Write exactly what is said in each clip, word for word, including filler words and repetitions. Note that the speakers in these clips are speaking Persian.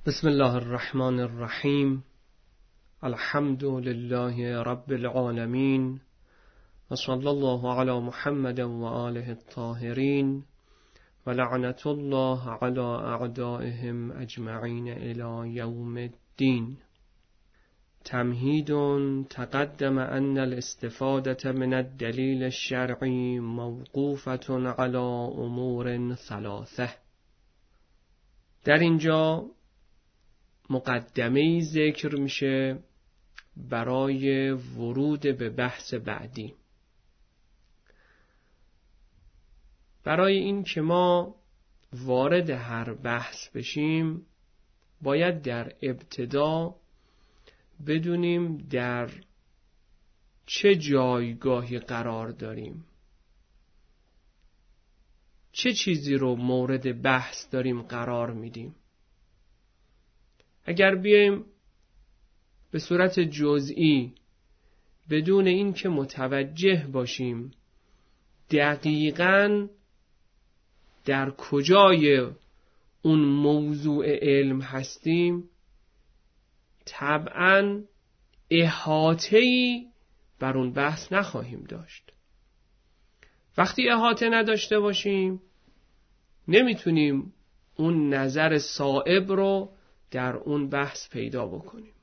بسم الله الرحمن الرحیم. الحمد لله رب العالمین و صلی الله علی محمد و آله الطاهرین و لعنت الله علی اعدائهم اجمعین الی یوم الدین. تمهید تقدم ان الاستفاده من الدلیل الشرعی موقوفة علی امور ثلاثه. در اینجا مقدمه‌ای ذکر میشه برای ورود به بحث بعدی. برای این که ما وارد هر بحث بشیم باید در ابتدا بدونیم در چه جایگاهی قرار داریم، چه چیزی رو مورد بحث داریم قرار میدیم. اگر بیایم به صورت جزئی بدون این که متوجه باشیم دقیقاً در کجای اون موضوع علم هستیم، طبعاً احاطه‌ای بر اون بحث نخواهیم داشت. وقتی احاطه نداشته باشیم نمیتونیم اون نظر صائب رو در اون بحث پیدا بکنیم.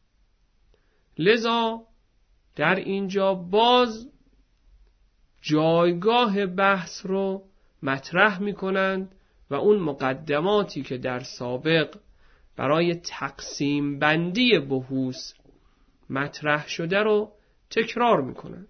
لذا در اینجا باز جایگاه بحث رو مطرح می کنند و اون مقدماتی که در سابق برای تقسیم بندی بحوث مطرح شده رو تکرار می کنند.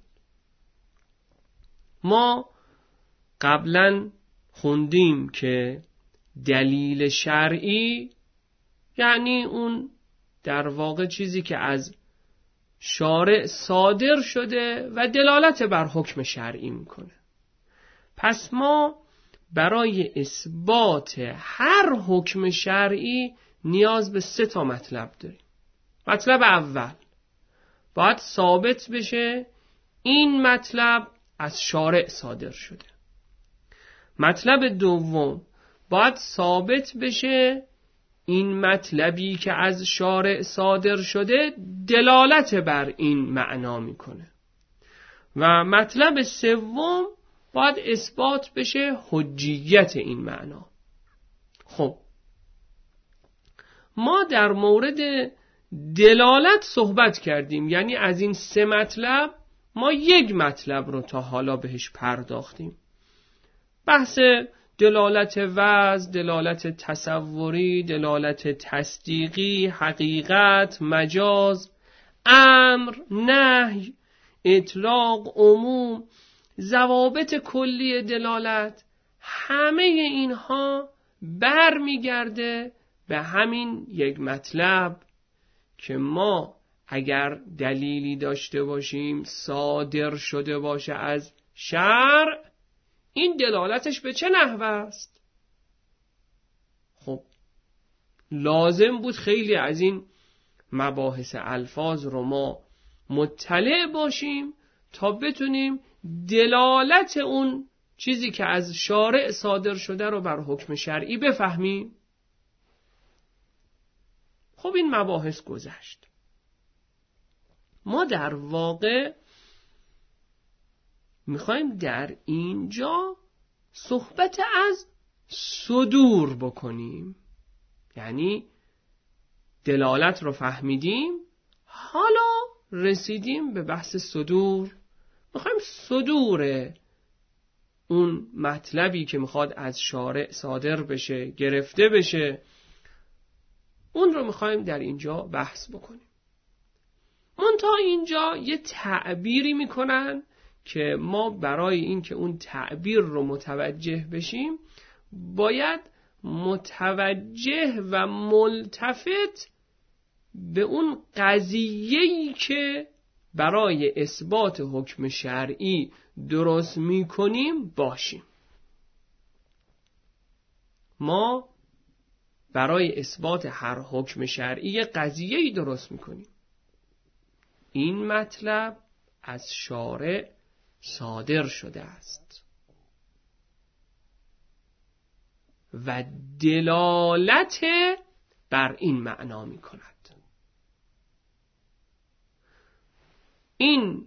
ما قبلا خوندیم که دلیل شرعی یعنی اون در واقع چیزی که از شارع صادر شده و دلالت بر حکم شرعی میکنه. پس ما برای اثبات هر حکم شرعی نیاز به سه تا مطلب داریم. مطلب اول باید ثابت بشه این مطلب از شارع صادر شده. مطلب دوم باید ثابت بشه این مطلبی که از شارع صادر شده دلالت بر این معنا میکنه. و مطلب سوم باید اثبات بشه حجیت این معنا. خب ما در مورد دلالت صحبت کردیم، یعنی از این سه مطلب ما یک مطلب رو تا حالا بهش پرداختیم. بحث دلالت وضع، دلالت تصوری، دلالت تصدیقی، حقیقت، مجاز، امر، نهی، اطلاق، عموم، ضوابط کلی دلالت، همه اینها برمیگرده به همین یک مطلب که ما اگر دلیلی داشته باشیم صادر شده باشه از شرع، این دلالتش به چه نحوه است؟ خب لازم بود خیلی از این مباحث الفاظ رو ما مطلع باشیم تا بتونیم دلالت اون چیزی که از شارع صادر شده رو بر حکم شرعی بفهمیم. خب این مباحث گذشت. ما در واقع میخوایم در اینجا صحبت از صدور بکنیم. یعنی دلالت رو فهمیدیم، حالا رسیدیم به بحث صدور. میخوایم صدور اون مطلبی که میخواد از شارع صادر بشه، گرفته بشه، اون رو میخوایم در اینجا بحث بکنیم. منتها اینجا یه تعبیری میکنن که ما برای این که اون تعبیر رو متوجه بشیم باید متوجه و ملتفت به اون قضیه‌ای که برای اثبات حکم شرعی درست میکنیم باشیم. ما برای اثبات هر حکم شرعی قضیه‌ای درست میکنیم. این مطلب از شارع صادر شده است و دلالت بر این معنا می کند. این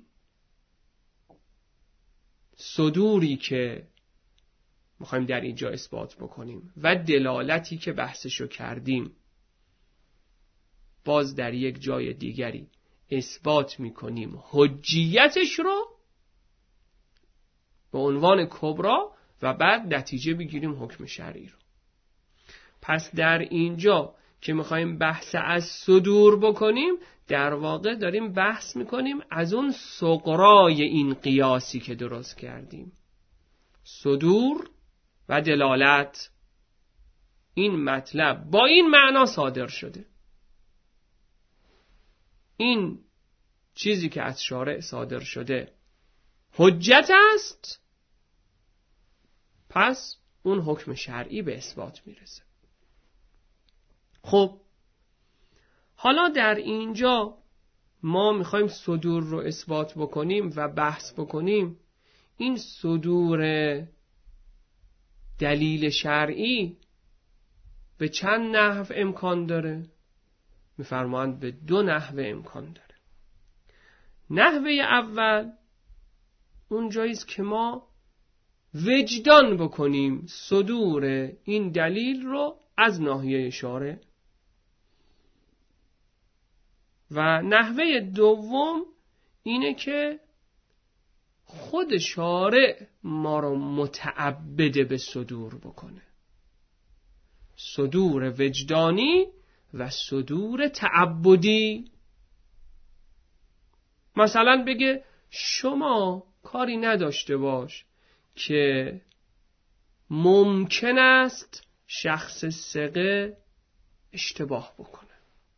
صدوری که میخوایم در اینجا اثبات بکنیم و دلالتی که بحثشو کردیم، باز در یک جای دیگری اثبات میکنیم حجیتش رو به عنوان کبرا و بعد نتیجه بگیریم حکم شرعی رو. پس در اینجا که میخوایم بحث از صدور بکنیم، در واقع داریم بحث میکنیم از اون صغرای این قیاسی که درست کردیم. صدور و دلالت، این مطلب با این معنا صادر شده، این چیزی که از شارع صادر شده حجت است، پس اون حکم شرعی به اثبات میرسه. خب حالا در اینجا ما میخوایم صدور رو اثبات بکنیم و بحث بکنیم. این صدور دلیل شرعی به چند نحو امکان داره؟ میفرمایند به دو نحو امکان داره. نحوه اول اون جاییست که ما وجدان بکنیم صدور این دلیل رو از ناحیه شارع، و نحوه دوم اینه که خود شارع ما رو متعبد به صدور بکنه. صدور وجدانی و صدور تعبدی. مثلا بگه شما کاری نداشته باش که ممکن است شخص ثقه اشتباه بکنه،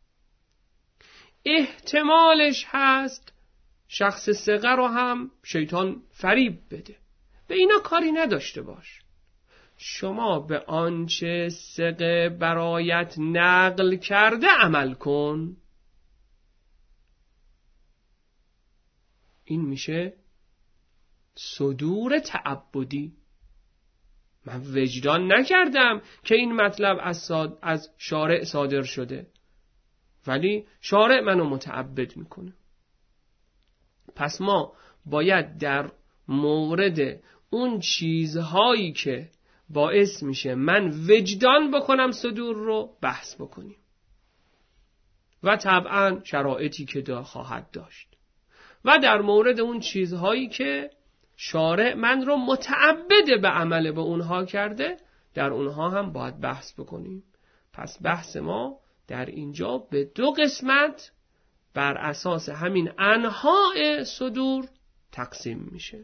احتمالش هست شخص ثقه رو هم شیطان فریب بده، به اینا کاری نداشته باش. شما به آنچه ثقه برایت نقل کرده عمل کن. این میشه صدور تعبدی. من وجدان نکردم که این مطلب از, صاد... از شارع صادر شده، ولی شارع منو متعبد میکنه. پس ما باید در مورد اون چیزهایی که باعث میشه من وجدان بکنم صدور رو بحث بکنیم، و طبعا شرایطی که دا خواهد داشت، و در مورد اون چیزهایی که شارع من رو متعبد به عمل به اونها کرده، در اونها هم باید بحث بکنیم. پس بحث ما در اینجا به دو قسمت بر اساس همین انواع صدور تقسیم میشه.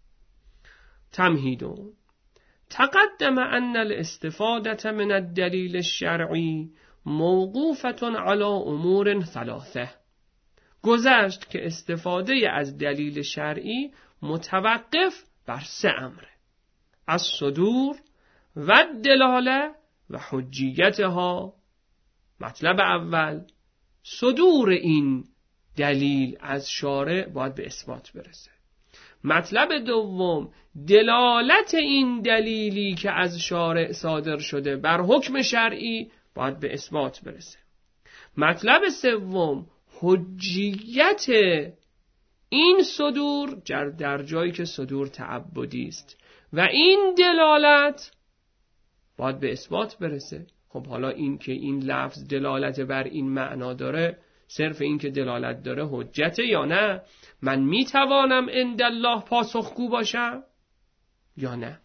تمهیدون: تقدم ان الاستفاده من الدلیل الشرعی موقوفة على امور ثلاثه. گذشت که استفاده از دلیل شرعی متوقف بر سه امره: از صدور و دلاله و حجیتها. مطلب اول، صدور این دلیل از شارع باید به اثبات برسه. مطلب دوم، دلالت این دلیلی که از شارع صادر شده بر حکم شرعی باید به اثبات برسه. مطلب سوم، حجیت این صدور در جایی که صدور تعبدی است و این دلالت باید به اثبات برسه. خب حالا این که این لفظ دلالت بر این معنا داره، صرف این که دلالت داره حجته یا نه؟ من میتوانم عند الله پاسخگو باشم یا نه؟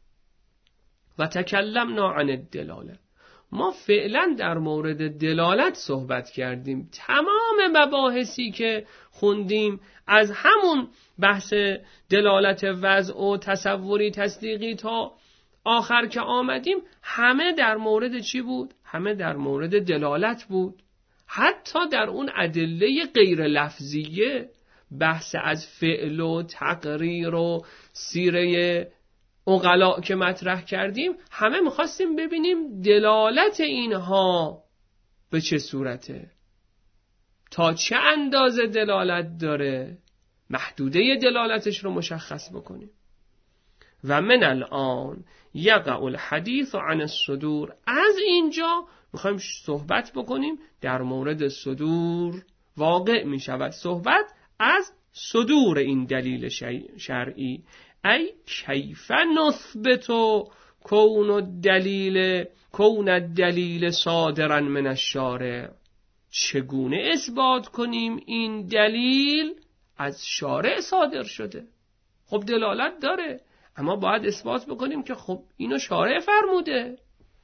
و تکلمنا عن الدلاله. ما فعلا در مورد دلالت صحبت کردیم. تمام مباحثی که خوندیم از همون بحث دلالت وضع و تصوری تصدیقی تا آخر که آمدیم، همه در مورد چی بود؟ همه در مورد دلالت بود. حتی در اون ادله غیر لفظیه بحث از فعل و تقریر و سیره عقلا که مطرح کردیم، همه میخواستیم ببینیم دلالت اینها به چه صورته، تا چه اندازه دلالت داره، محدوده دلالتش رو مشخص بکنیم. و من الان یقع الحدیث عن الصدور. از اینجا میخوایم صحبت بکنیم در مورد صدور. واقع میشود صحبت از صدور این دلیل شرعی. ای کیف نثبت کون الدلیل کون الدلیل صادرا من الشارع. چگونه اثبات کنیم این دلیل از شارع صادر شده؟ خب دلالت داره، اما باید اثبات بکنیم که خب اینو شارع فرموده.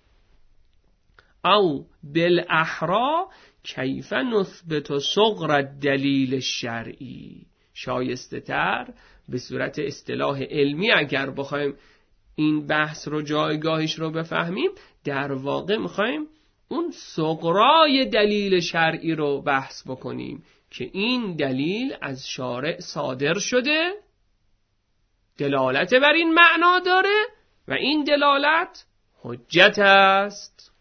او بالاحرا کیف نثبت صغر الدلیل الشرعی. شایسته تر به صورت اصطلاح علمی اگر بخوایم این بحث رو جایگاهش رو بفهمیم، در واقع میخوایم اون صغرای دلیل شرعی رو بحث بکنیم که این دلیل از شارع صادر شده، دلالت بر این معنا داره و این دلالت حجت است.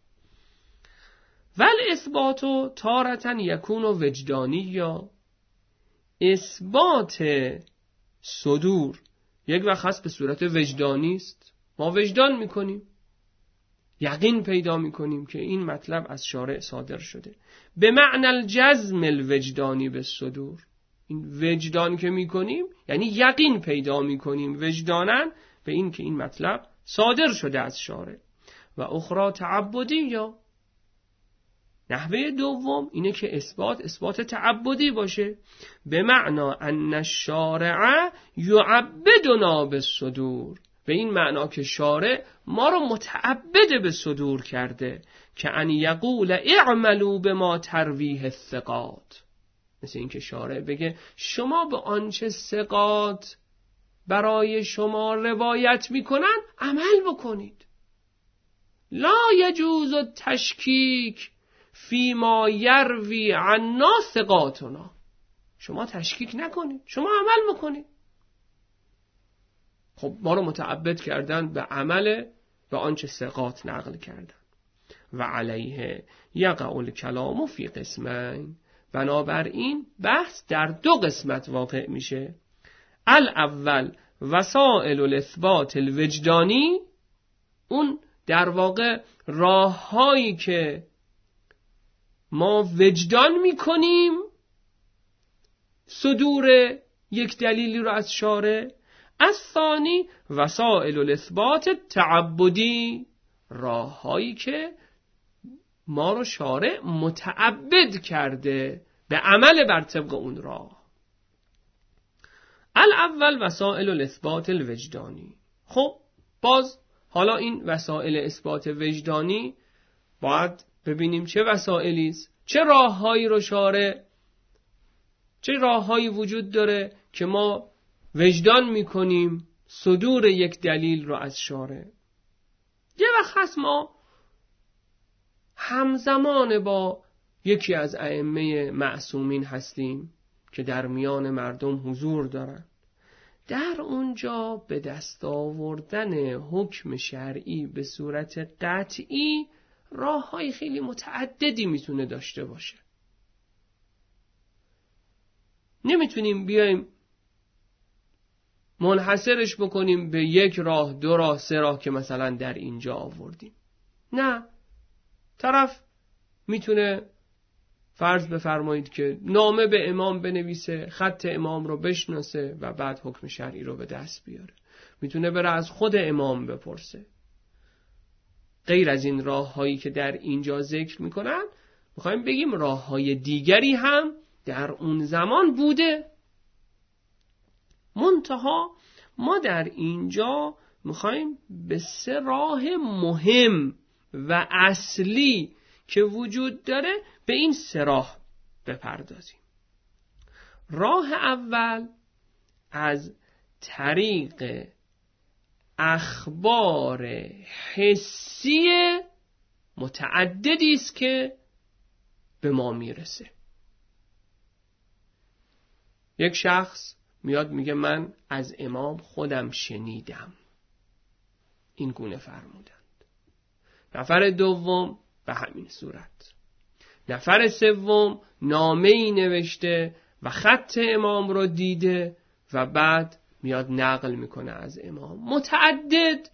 ول اثباتو تارتن یکون وجدانی. یا اثبات صدور یک وقت هست به صورت وجدانی است، ما وجدان میکنیم، یقین پیدا میکنیم که این مطلب از شارع صادر شده. به معنی الجزم الوجدانی به صدور. این وجدان که میکنیم یعنی یقین پیدا میکنیم وجدانن به این که این مطلب صادر شده از شارع. و اخرى تعبدی. یا نحوه دوم اینه که اثبات اثبات تعبدی باشه، به معنا ان الشارع یعبدنا بالصدور. به این معنا که شارع ما رو متعبد به صدور کرده، که ان یقول اعملوا بما ترویه الثقات. مثل این که شارع بگه شما به آنچه ثقات برای شما روایت میکنن عمل بکنید. لا یجوز التشکیک فیما یروی عنا ثقاتنا. شما تشکیک نکنید، شما عمل بکنید. خب ما رو متعبد کردن به عمل به آنچه ثقات نقل کردن. و علیه یقع الکلام فی قسمین. بنابراین بحث در دو قسمت واقع میشه. الاول وسائل الاثبات الوجدانی، اون در واقع راههایی که ما وجدان میکنیم صدور یک دلیلی رو از شارع. از ثانی وسائل الاثبات تعبدی، راههایی که ما رو شارع متعبد کرده به عمل بر طبق اون راه. الاول وسائل الاثبات الوجدانی. خب باز حالا این وسائل اثبات وجدانی باید ببینیم چه وسائلی است، چه راههایی رو شارع، چه راههایی وجود داره که ما وجدان میکنیم صدور یک دلیل رو از شارع. یه وقت هست ما همزمان با یکی از ائمه معصومین هستیم که در میان مردم حضور دارن، در اونجا به دست آوردن حکم شرعی به صورت قطعی راه‌های خیلی متعددی میتونه داشته باشه. نمیتونیم بیایم منحصرش بکنیم به یک راه، دو راه، سه راه که مثلا در اینجا آوردیم. نه، طرف میتونه فرض بفرمایید که نامه به امام بنویسه، خط امام رو بشناسه و بعد حکم شرعی رو به دست بیاره. میتونه بره از خود امام بپرسه. غیر از این راه هایی که در اینجا ذکر میکنن، میخوایم بگیم راه های دیگری هم در اون زمان بوده. منتها ما در اینجا میخوایم به سه راه مهم و اصلی که وجود داره به این سه راه بپردازیم. راه اول از طریق اخبار حسی متعددی است که به ما میرسه. یک شخص میاد میگه من از امام خودم شنیدم این گونه فرمودند. نفر دوم به همین صورت. نفر سوم نامه‌ای نوشته و خط امام رو دیده و بعد میاد نقل میکنه از امام، متعدد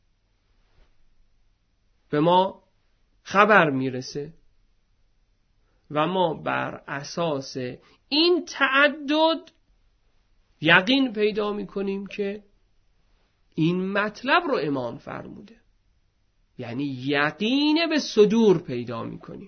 به ما خبر میرسه و ما بر اساس این تعدد یقین پیدا میکنیم که این مطلب رو امام فرموده. یعنی یقین به صدور پیدا میکنیم.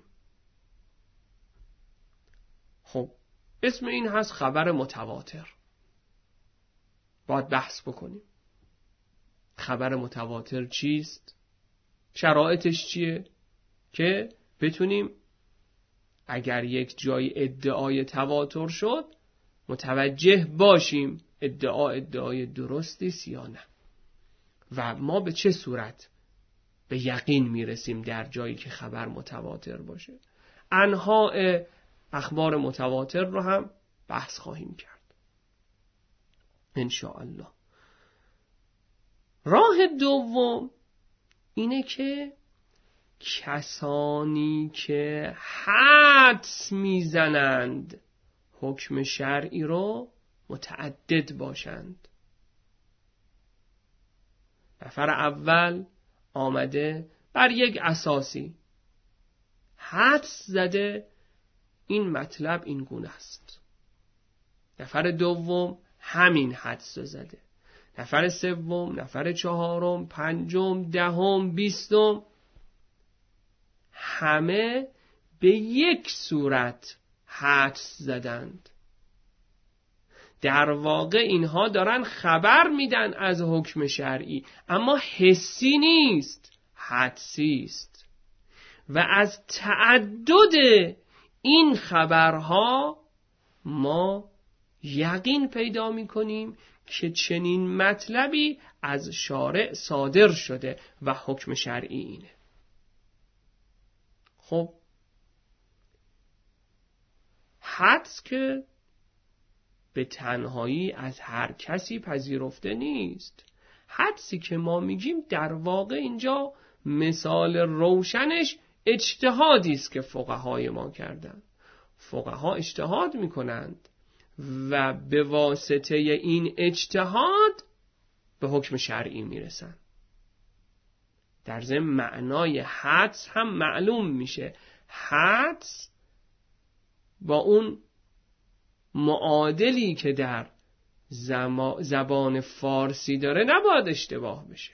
خب اسم این هست خبر متواتر. باید بحث بکنیم خبر متواتر چیست؟ شرایطش چیه؟ که بتونیم اگر یک جای ادعای تواتر شد متوجه باشیم ادعا ادعای درستی است یا نه، و ما به چه صورت به یقین میرسیم در جایی که خبر متواتر باشه. انواع اخبار متواتر رو هم بحث خواهیم کرد ان شاء الله. راه دوم اینه که کسانی که حدس میزنند حکم شرعی رو متعدد باشند. نفر اول آمده بر یک اساسی حدس زده این مطلب این گونه است. نفر دوم همین حدس زده. نفر سوم، نفر چهارم، پنجم، دهم، بیستم، همه به یک صورت حدس زدند. در واقع اینها دارن خبر میدن از حکم شرعی، اما حسی نیست، حدسی است. و از تعدد این خبرها ما یقین پیدا میکنیم که چنین مطلبی از شارع صادر شده و حکم شرعی اینه. خب حدس که به تنهایی از هر کسی پذیرفته نیست. حدسی که ما میگیم در واقع اینجا مثال روشنش اجتهادی است که فقهای ما کردن. فقها اجتهاد میکنند و به واسطه این اجتهاد به حکم شرعی میرسن. در ضمن معنای حدس هم معلوم میشه. حدس با اون معادلی که در زبان فارسی داره نباید اشتباه بشه.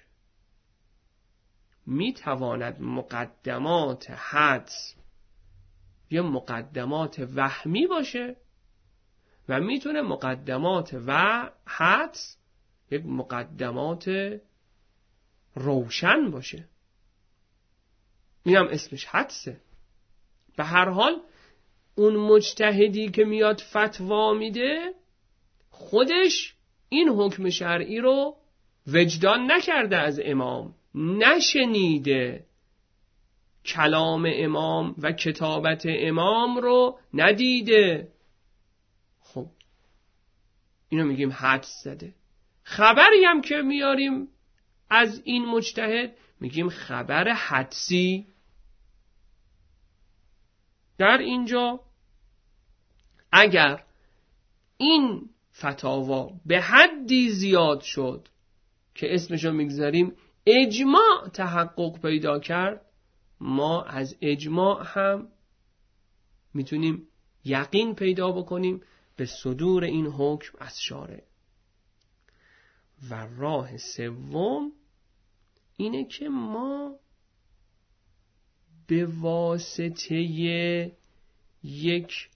میتواند مقدمات حدس یا مقدمات وهمی باشه و میتونه مقدمات و حدس یک مقدمات روشن باشه. این هم اسمش حدسه. به هر حال اون مجتهدی که میاد فتوا میده خودش این حکم شرعی رو وجدان نکرده از امام، نشنیده، کلام امام و کتابت امام رو ندیده. خب اینو میگیم حدس زده. خبری هم که میاریم از این مجتهد میگیم خبر حدسی. در اینجا اگر این فتاوا به حدی زیاد شد که اسمشو میگذاریم اجماع تحقق پیدا کرد، ما از اجماع هم میتونیم یقین پیدا بکنیم به صدور این حکم از شارع. و راه سوم اینه که ما به واسطه یک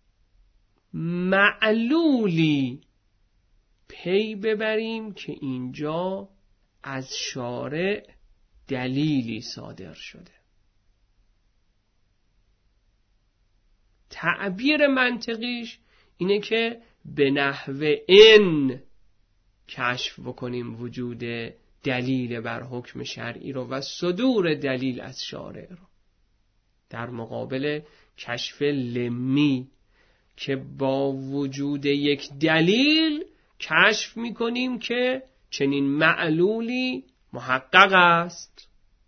معلولی پی ببریم که اینجا از شارع دلیلی صادر شده. تعبیر منطقیش اینه که به نحو ان کشف بکنیم وجود دلیل بر حکم شرعی رو و صدور دلیل از شارع رو، در مقابل کشف لمی که با وجود یک دلیل کشف میکنیم که چنین معلولی محقق است.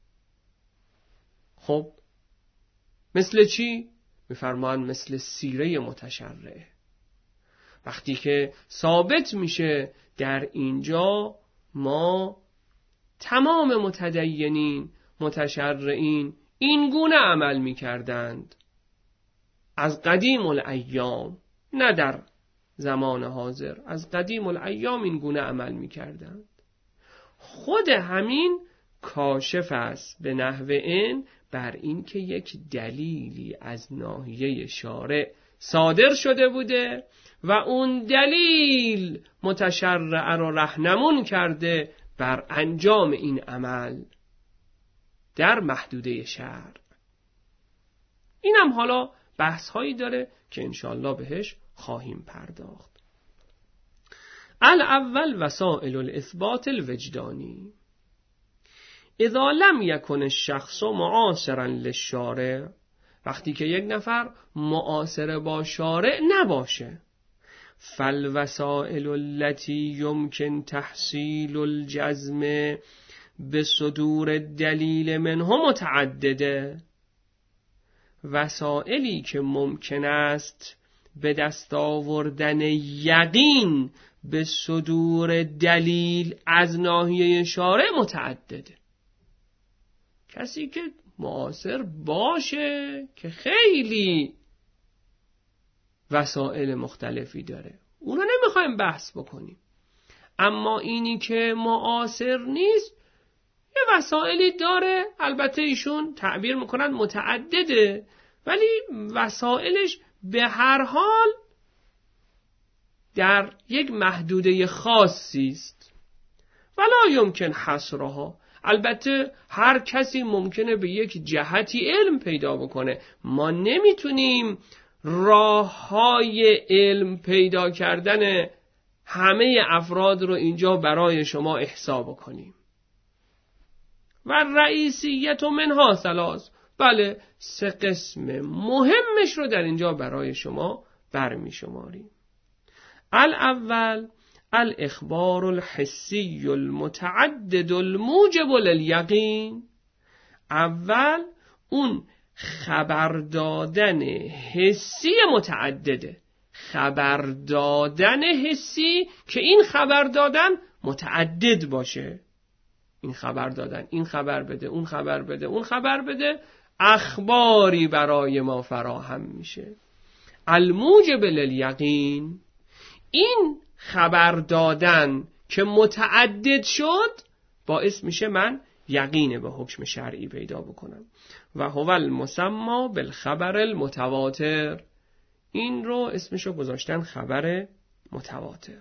خب مثل چی؟ میفرمان مثل سیره متشرعه. وقتی که ثابت میشه در اینجا ما تمام متدینین متشرعین این گونه عمل میکردند از قدیم الایام، نه در زمان حاضر، از قدیم الایام این گونه عمل میکردند. خود همین کاشف است به نحو این بر این که یک دلیلی از ناحیه شارع صادر شده بوده و اون دلیل متشرع را راهنمون کرده بر انجام این عمل در محدوده شرع. اینم حالا بحث هایی داره که انشاءالله بهش خواهیم پرداخت. الاول وسائل الاثبات الوجدانی. اذا لم یکن الشخص معاصرا للشارع، وقتی که یک نفر معاصر با شارع نباشه، فالوسائل التي يمكن تحصيل الجزم بصدور الدلیل منه متعدده، وسائلی که ممکن است به دست آوردن یقین به صدور دلیل از ناحیه شارع متعدده. کسی که معاصر باشه که خیلی وسائل مختلفی داره، اونا نمیخوایم بحث بکنیم، اما اینی که معاصر نیست یه وسائلی داره، البته ایشون تعبیر میکنن متعدده، ولی وسائلش به هر حال در یک محدوده خاصی است. ولا یمکن حصرها، البته هر کسی ممکنه به یک جهتی علم پیدا بکنه، ما نمیتونیم راه‌های علم پیدا کردن همه افراد رو اینجا برای شما احصا بکنیم. و رئیسیت منها ثلاث، بله سه قسم مهمش رو در اینجا برای شما برمی شماریم. الاول الاخبار الحسی المتعدد الموجب للیقین. اول اون خبر دادن حسی متعدده، خبر دادن حسی که این خبر دادن متعدد باشه، این خبر دادن، این خبر بده، اون خبر بده، اون خبر بده، اخباری برای ما فراهم میشه. الموجب للیقین، این خبر دادن که متعدد شد باعث میشه من یقین به حکم شرعی پیدا بکنم. و هو المسمى بالخبر المتواتر، این رو اسمشو گذاشتن خبر متواتر.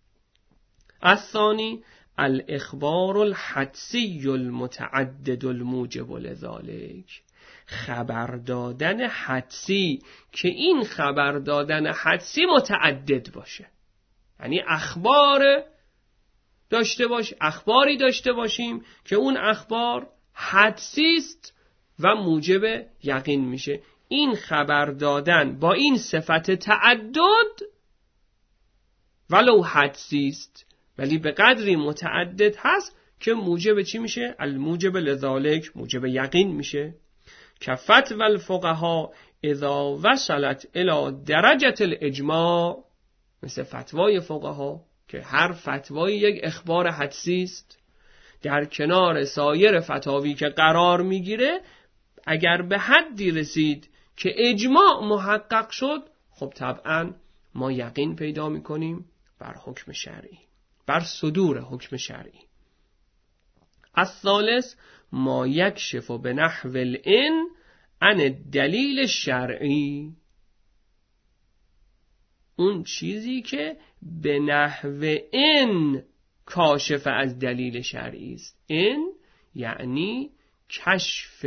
الثانی الاخبار الحدسی المتعدد الموجب لذلك، خبر دادن حدسی که این خبر دادن حدسی متعدد باشه، یعنی اخبار داشته باش اخباری داشته باشیم که اون اخبار حدسی است و موجب یقین میشه. این خبر دادن با این صفت تعدد ولو حدسی است ولی به قدری متعدد هست که موجب چی میشه؟ الموجب لذالک، موجب یقین میشه. کفت و الفقها اذا وصلت الى درجه الاجماع، مثل فتوای فقها که هر فتوای یک اخبار حدسی است، در کنار سایر فتاوی که قرار میگیره اگر به حدی رسید که اجماع محقق شد، خب طبعا ما یقین پیدا میکنیم بر حکم شرعی، بر صدور حکم شرعی. الثالث ما یکشف به نحو الان عن الدلیل شرعی، اون چیزی که به نحو ان کاشف از دلیل شرعی است. این یعنی کشف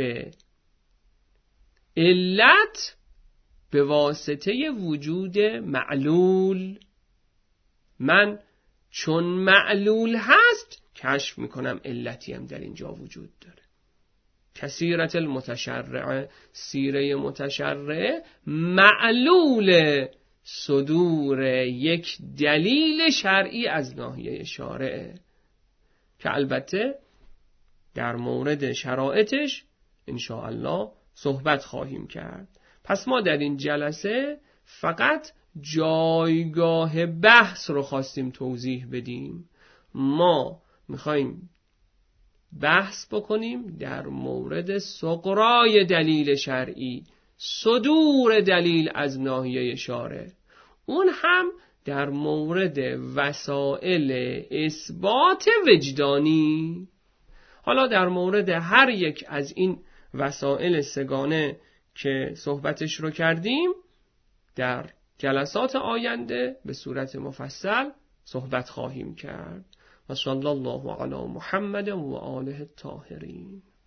علت به واسطه وجود معلول. من چون معلول هست کشف میکنم علتی هم در اینجا وجود داره. کثیرت المتشرعه، سیره متشرعه معلول صدور یک دلیل شرعی از ناحیه شارعه که البته در مورد شرایطش انشاءالله صحبت خواهیم کرد. پس ما در این جلسه فقط جایگاه بحث رو خواستیم توضیح بدیم. ما میخوایم بحث بکنیم در مورد سغرای دلیل شرعی، صدور دلیل از ناحیه شارع، اون هم در مورد وسائل اثبات وجدانی. حالا در مورد هر یک از این وسائل سگانه که صحبتش رو کردیم در جلسات آینده به صورت مفصل صحبت خواهیم کرد. و صلی الله علی محمد و آله الطاهرین.